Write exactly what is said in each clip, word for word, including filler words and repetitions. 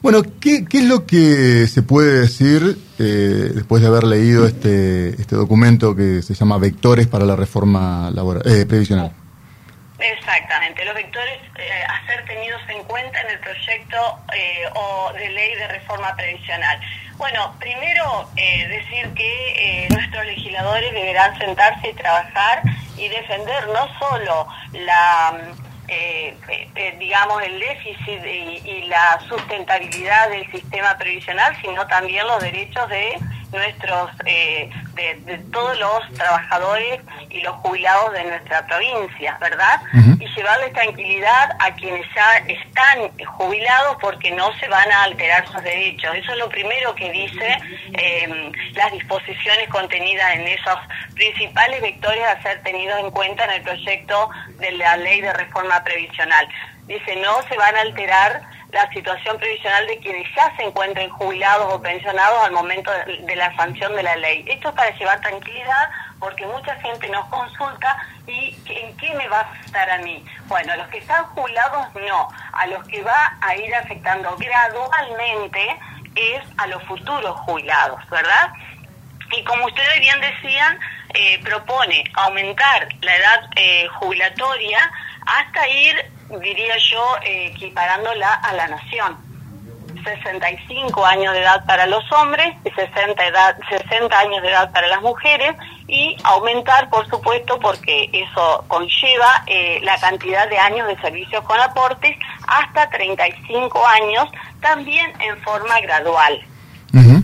Bueno, ¿qué, qué es lo que se puede decir eh, después de haber leído este este documento que se llama Vectores para la Reforma laboral, eh, Previsional? Exactamente, los vectores eh, a ser tenidos en cuenta en el proyecto eh, o de ley de reforma previsional. Bueno, primero eh, decir que eh, nuestros legisladores deberán sentarse y trabajar y defender no solo la... Eh, eh, digamos el déficit y, y la sustentabilidad del sistema previsional, sino también los derechos de nuestros eh, de, de todos los trabajadores y los jubilados de nuestra provincia, ¿verdad? Uh-huh. Y llevarles tranquilidad a quienes ya están jubilados porque no se van a alterar sus derechos. Eso es lo primero que dice eh, las disposiciones contenidas en esos principales vectores a ser tenidos en cuenta en el proyecto de la ley de reforma previsional. Dice, no se van a alterar la situación previsional de quienes ya se encuentren jubilados o pensionados al momento de, de la sanción de la ley. Esto es para llevar tranquilidad, porque mucha gente nos consulta y ¿en qué me va a afectar a mí? Bueno, a los que están jubilados no, a los que va a ir afectando gradualmente es a los futuros jubilados, ¿verdad? Y como ustedes bien decían, eh, propone aumentar la edad eh, jubilatoria hasta ir, diría yo, eh, equiparándola a la nación. sesenta y cinco años de edad para los hombres y sesenta, edad, sesenta años de edad para las mujeres, y aumentar, por supuesto, porque eso conlleva eh, la cantidad de años de servicios con aportes hasta treinta y cinco años, también en forma gradual. Uh-huh.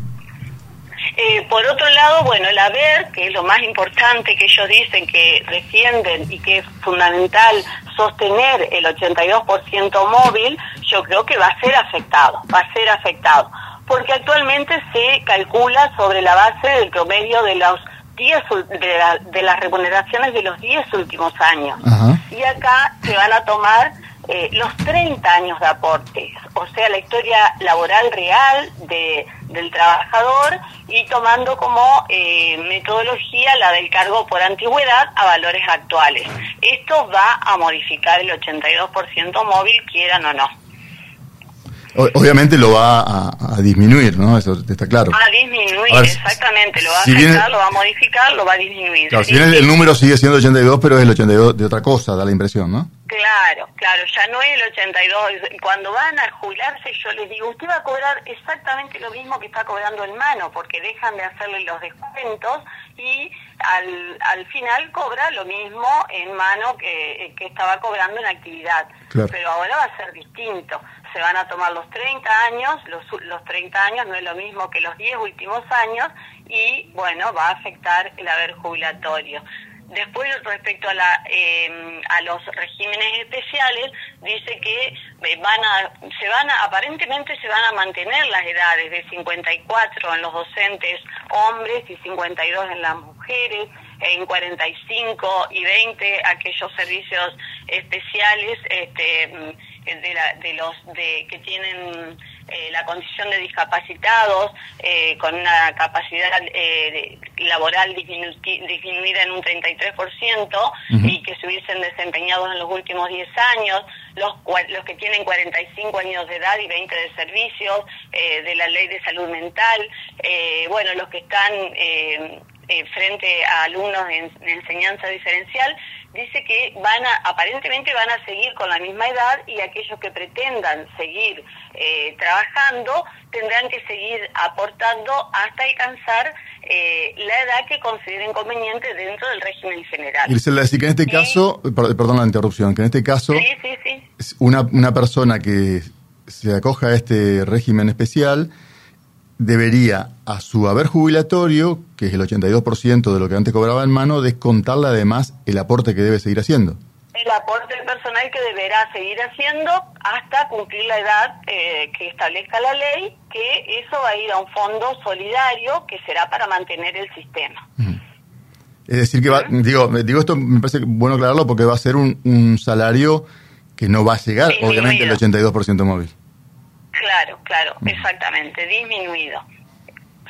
Eh, por otro lado, bueno, el haber, que es lo más importante que ellos dicen que defienden y que es fundamental sostener el ochenta y dos por ciento móvil, yo creo que va a ser afectado, va a ser afectado, porque actualmente se calcula sobre la base del promedio de los diez de, la, de las remuneraciones de los diez últimos años. Uh-huh. Y acá se van a tomar eh, los treinta años de aportes, o sea, la historia laboral real de del trabajador, y tomando como eh, metodología la del cargo por antigüedad a valores actuales. Esto va a modificar el ochenta y dos por ciento móvil, quieran o no. Obviamente lo va a, a disminuir, ¿no? Eso está claro. Va a disminuir, ver, exactamente. Lo va si a afectar, viene, lo va a modificar, lo va a disminuir. Claro, sí, si bien sí. el, el número sigue siendo ochenta y dos, pero es el ochenta y dos de otra cosa, da la impresión, ¿no? Claro, claro, ya no es el ochenta y dos. Cuando van a jubilarse, yo les digo, usted va a cobrar exactamente lo mismo que está cobrando en mano, porque dejan de hacerle los descuentos y al, al final cobra lo mismo en mano que, que estaba cobrando en actividad. Claro. Pero ahora va a ser distinto. Se van a tomar los treinta años, los, los treinta años no es lo mismo que los diez últimos años, y bueno, va a afectar el haber jubilatorio. Después, respecto a la eh, a los regímenes especiales, dice que van a se van a aparentemente se van a mantener las edades de cincuenta y cuatro en los docentes hombres y cincuenta y dos en las mujeres, en cuarenta y cinco y veinte aquellos servicios especiales este de la, de los de que tienen eh, la condición de discapacitados eh, con una capacidad eh, laboral disminu disminuida en un treinta y tres por ciento, uh-huh, y que se hubiesen desempeñado en los últimos diez años, los los que tienen cuarenta y cinco años de edad y veinte de servicios eh, de la ley de salud mental, eh, bueno, los que están eh, eh, frente a alumnos en, en enseñanza diferencial. Dice que van a, aparentemente van a seguir con la misma edad, y aquellos que pretendan seguir eh, trabajando tendrán que seguir aportando hasta alcanzar eh, la edad que consideren conveniente dentro del régimen general. Grisela, decir que en este y, caso, perdón la interrupción, que en este caso sí, sí, sí. Una, una persona que se acoja a este régimen especial debería, a su haber jubilatorio, que es el ochenta y dos por ciento de lo que antes cobraba en mano, descontarle además el aporte que debe seguir haciendo. El aporte personal que deberá seguir haciendo hasta cumplir la edad eh, que establezca la ley, que eso va a ir a un fondo solidario que será para mantener el sistema. Uh-huh. Es decir, que va, uh-huh, digo, digo esto me parece bueno aclararlo, porque va a ser un, un salario que no va a llegar, disminuido, obviamente, al ochenta y dos por ciento móvil. Claro, claro, exactamente, disminuido.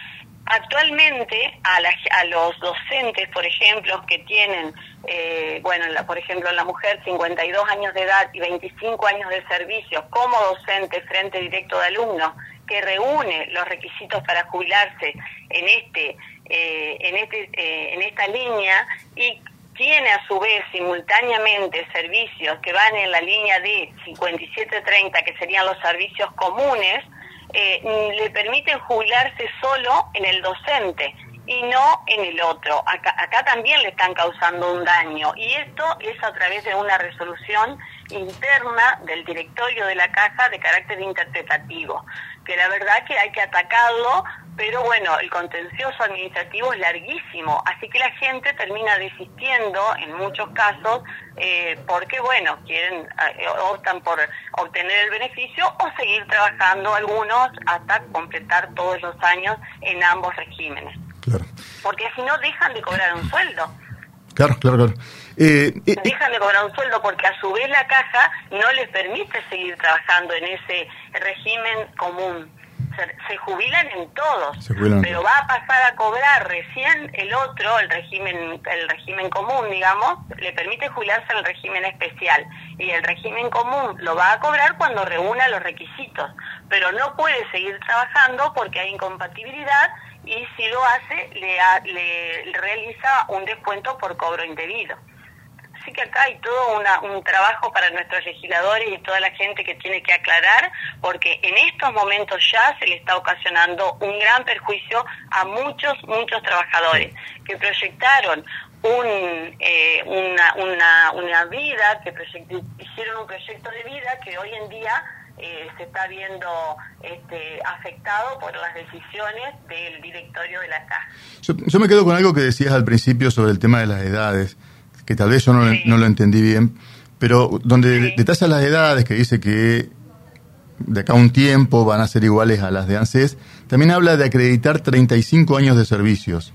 Actualmente a, la, a los docentes, por ejemplo, que tienen, eh, bueno, la, por ejemplo, la mujer cincuenta y dos años de edad y veinticinco años de servicio como docente frente directo de alumnos, que reúne los requisitos para jubilarse en este, eh, en este, eh, en esta línea, y tiene a su vez simultáneamente servicios que van en la línea de cincuenta y siete treinta, que serían los servicios comunes, eh, le permiten jubilarse solo en el docente y no en el otro. Acá, acá también le están causando un daño, y esto es a través de una resolución interna del directorio de la Caja de carácter interpretativo, que la verdad que hay que atacarlo, pero bueno, el contencioso administrativo es larguísimo, así que la gente termina desistiendo en muchos casos, eh, porque bueno, quieren, eh, optan por obtener el beneficio o seguir trabajando algunos hasta completar todos los años en ambos regímenes. Claro. Porque si no dejan de cobrar un sueldo. Claro, claro, claro. Eh, eh, dejan de cobrar un sueldo porque a su vez la Caja no les permite seguir trabajando en ese régimen común. Se, se jubilan en todos, jubilan. Pero va a pasar a cobrar recién el otro, el régimen, el régimen común, digamos, le permite jubilarse en el régimen especial, y el régimen común lo va a cobrar cuando reúna los requisitos, pero no puede seguir trabajando porque hay incompatibilidad, y si lo hace, le, le, le realiza un descuento por cobro indebido. Así que acá hay todo una, un trabajo para nuestros legisladores y toda la gente que tiene que aclarar, porque en estos momentos ya se le está ocasionando un gran perjuicio a muchos, muchos trabajadores que proyectaron un, eh, una, una, una vida, que hicieron un proyecto de vida que hoy en día Eh, se está viendo este, afectado por las decisiones del directorio de la Caja. Yo, yo me quedo con algo que decías al principio sobre el tema de las edades, que tal vez yo no, sí. no lo entendí bien, pero donde sí. detallas las edades, que dice que de acá a un tiempo van a ser iguales a las de ANSES, también habla de acreditar treinta y cinco años de servicios.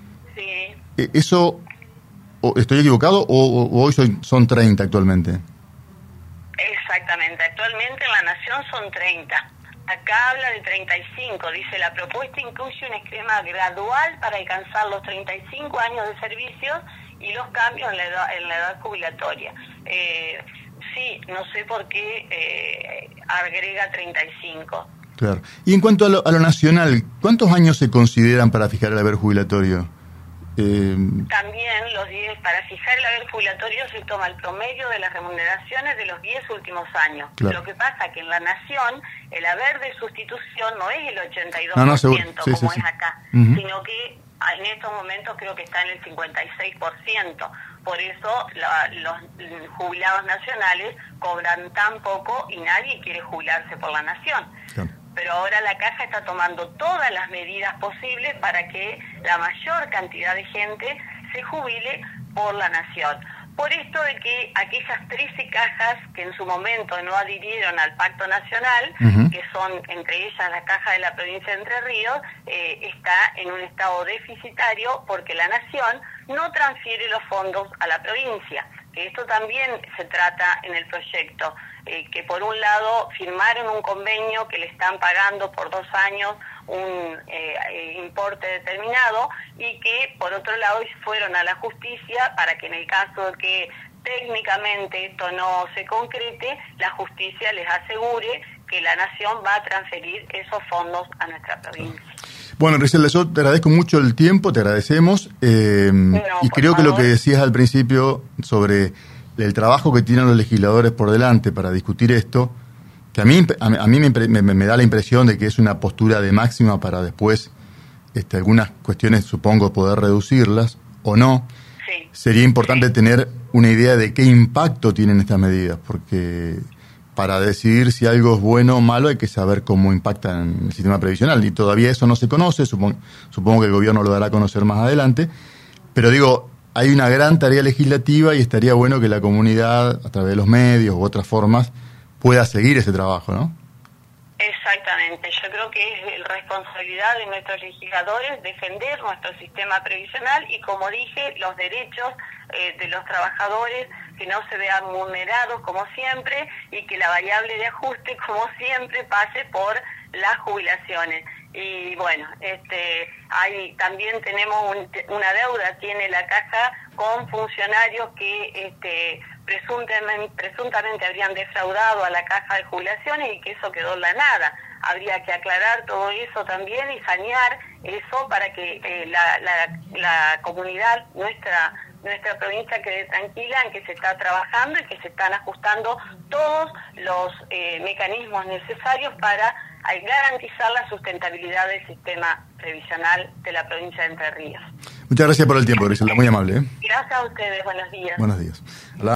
Sí. ¿Eso, estoy equivocado, o, o hoy son, son treinta actualmente? Exactamente, actualmente en la Nación son treinta. Acá habla de treinta y cinco, dice la propuesta incluye un esquema gradual para alcanzar los treinta y cinco años de servicios y los cambios en la edad, en la edad jubilatoria. Eh, sí, no sé por qué eh, agrega treinta y cinco. Claro. Y en cuanto a lo, a lo nacional, ¿cuántos años se consideran para fijar el haber jubilatorio? Eh... También los diez, para fijar el haber jubilatorio se toma el promedio de las remuneraciones de los diez últimos años. Claro. Lo que pasa que en la Nación el haber de sustitución no es el ochenta y dos por ciento no, no, sí, como sí, es acá, sí. uh-huh. sino que en estos momentos creo que está en el cincuenta y seis por ciento. Por eso la, los jubilados nacionales cobran tan poco y nadie quiere jubilarse por la Nación. Claro. Pero ahora la Caja está tomando todas las medidas posibles para que la mayor cantidad de gente se jubile por la Nación. Por esto de que aquellas trece cajas que en su momento no adhirieron al Pacto Nacional, uh-huh. que son entre ellas la Caja de la Provincia de Entre Ríos, eh, está en un estado deficitario porque la Nación no transfiere los fondos a la provincia. Esto también se trata en el proyecto, eh, que por un lado firmaron un convenio que le están pagando por dos años un eh, importe determinado, y que por otro lado fueron a la justicia para que en el caso de que técnicamente esto no se concrete, la justicia les asegure que la Nación va a transferir esos fondos a nuestra provincia. Bueno, Griselda, yo te agradezco mucho el tiempo, te agradecemos, eh, no, y creo favor. que lo que decías al principio sobre el trabajo que tienen los legisladores por delante para discutir esto, que a mí, a mí me, me, me da la impresión de que es una postura de máxima para después este, algunas cuestiones, supongo, poder reducirlas o no. Sí. Sería importante sí. tener una idea de qué impacto tienen estas medidas, porque para decidir si algo es bueno o malo hay que saber cómo impacta en el sistema previsional, y todavía eso no se conoce, supongo, supongo que el gobierno lo dará a conocer más adelante, pero digo, hay una gran tarea legislativa y estaría bueno que la comunidad, a través de los medios u otras formas, pueda seguir ese trabajo, ¿no? Exactamente, yo creo que es responsabilidad de nuestros legisladores defender nuestro sistema previsional y, como dije, los derechos eh, de los trabajadores, que no se vean vulnerados como siempre, y que la variable de ajuste, como siempre, pase por las jubilaciones. Y bueno, este, hay, también tenemos un, una deuda, tiene la Caja con funcionarios que este, presuntamente, presuntamente habrían defraudado a la Caja de Jubilaciones y que eso quedó en la nada. Habría que aclarar todo eso también y sanear eso para que eh, la, la, la comunidad, nuestra nuestra provincia quede tranquila en que se está trabajando y que se están ajustando todos los eh, mecanismos necesarios para eh, garantizar la sustentabilidad del sistema previsional de la provincia de Entre Ríos. Muchas gracias por el tiempo, Griselda, muy amable. ¿eh? Gracias a ustedes, buenos días. Buenos días. Hola.